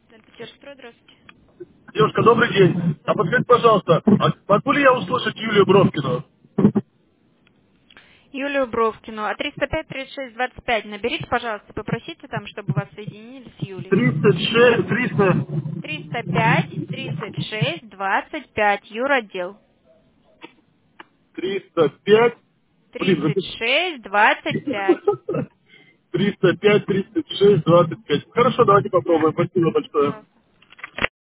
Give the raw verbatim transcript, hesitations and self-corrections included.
Санкт-Петербург, здравствуйте. Девушка, добрый день. А подскажите, пожалуйста, а могу ли я услышать Юлию Бровкину? Юлию Бровкину. А триста пять тридцать шесть двадцать пять наберите, пожалуйста, попросите там, чтобы вас соединили с Юлей. тридцать шесть, триста, триста пять тридцать шесть двадцать пять, юротдел. триста пять, блин, тридцать запи- шесть двадцать пять. триста пять, тридцать шесть, двадцать пять. Хорошо, давайте Да. попробуем. Спасибо большое. Пожалуйста.